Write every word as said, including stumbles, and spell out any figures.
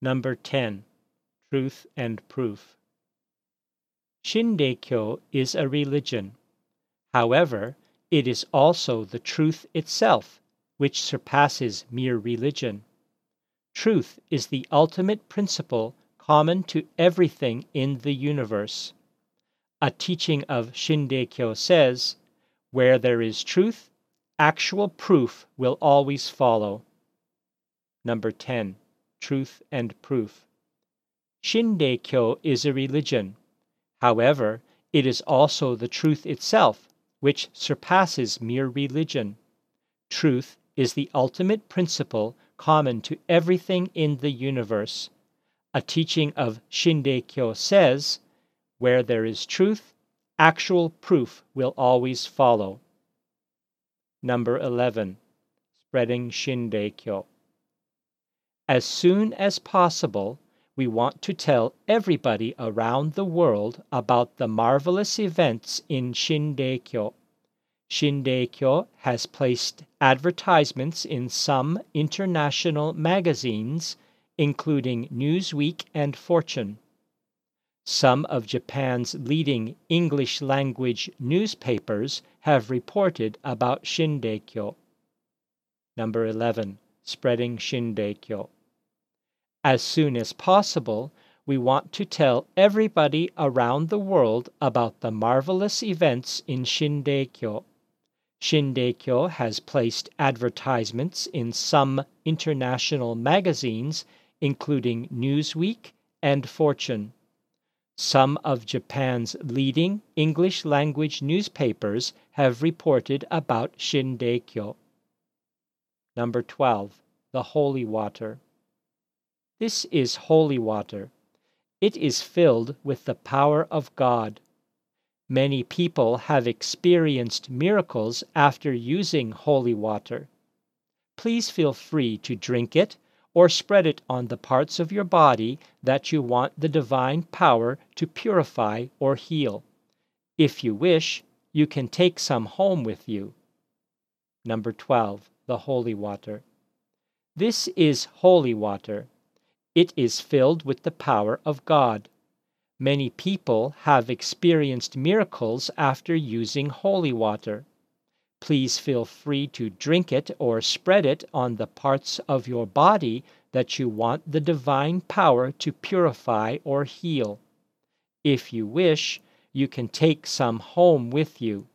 Number ten. Truth and Proof. Shindaikyo is a religion. However, it is also the truth itself, which surpasses mere religion. Truth is the ultimate principle common to everything in the universe. A teaching of Shindaikyo says, "Where there is truth, actual proof will always follow." Number ten. Truth and Proof. Shindaikyo is a religion. However, it is also the truth itself, which surpasses mere religion. Truth is the ultimate principle common to everything in the universe. A teaching of Shindaikyo says, "Where there is truth, actual proof will always follow." Number eleven. Spreading Shindaikyo. As soon as possible, we want to tell everybody around the world about the marvelous events in Shindaikyo. Shindaikyo has placed advertisements in some international magazines, including Newsweek and Fortune. Some of Japan's leading English-language newspapers have reported about Shindaikyo. Number eleven. Spreading Shindaikyo. As soon as possible, we want to tell everybody around the world about the marvelous events in Shindaikyo. Shindaikyo has placed advertisements in some international magazines, including Newsweek and Fortune. Some of Japan's leading English-language newspapers have reported about Shindaikyo. Number twelve. The Holy Water. This is holy water. It is filled with the power of God. Many people have experienced miracles after using holy water. Please feel free to drink it or spread it on the parts of your body that you want the divine power to purify or heal. If you wish, you can take some home with you. Number twelve. The Holy Water. This is holy water. It is filled with the power of God. Many people have experienced miracles after using holy water. Please feel free to drink it or spread it on the parts of your body that you want the divine power to purify or heal. If you wish, you can take some home with you.